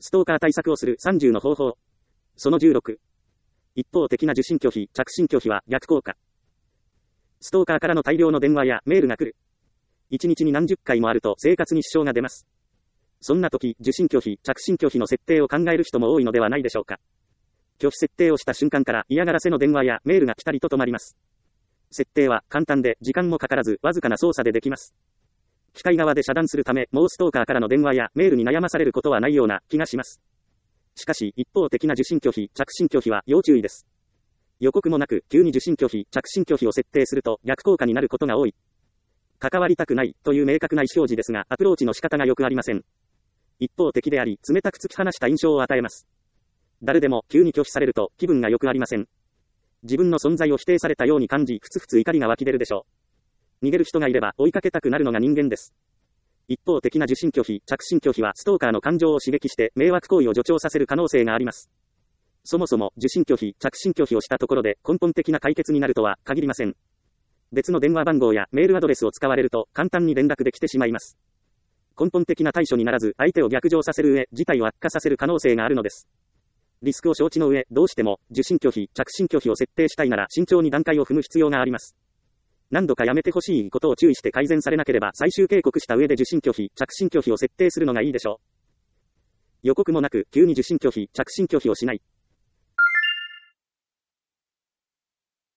ストーカー対策をする30の方法。その16。一方的な受信拒否、着信拒否は逆効果。ストーカーからの大量の電話やメールが来る。1日に何十回もあると生活に支障が出ます。そんな時、受信拒否、着信拒否の設定を考える人も多いのではないでしょうか。拒否設定をした瞬間から嫌がらせの電話やメールが来たりと止まります。設定は簡単で時間もかからずわずかな操作でできます。機械側で遮断するため、もうストーカーからの電話やメールに悩まされることはないような気がします。しかし、一方的な受信拒否、着信拒否は要注意です。予告もなく、急に受信拒否、着信拒否を設定すると逆効果になることが多い。関わりたくないという明確な意思表示ですが、アプローチの仕方がよくありません。一方的であり、冷たく突き放した印象を与えます。誰でも急に拒否されると気分が良くありません。自分の存在を否定されたように感じ、ふつふつ怒りが湧き出るでしょう。逃げる人がいれば追いかけたくなるのが人間です。一方的な受信拒否、着信拒否はストーカーの感情を刺激して迷惑行為を助長させる可能性があります。そもそも受信拒否、着信拒否をしたところで根本的な解決になるとは限りません。別の電話番号やメールアドレスを使われると簡単に連絡できてしまいます。根本的な対処にならず相手を逆上させる上、事態を悪化させる可能性があるのです。リスクを承知の上、どうしても受信拒否、着信拒否を設定したいなら慎重に段階を踏む必要があります。何度かやめてほしいことを注意して改善されなければ最終警告した上で受信拒否、着信拒否を設定するのがいいでしょう。予告もなく急に受信拒否、着信拒否をしない。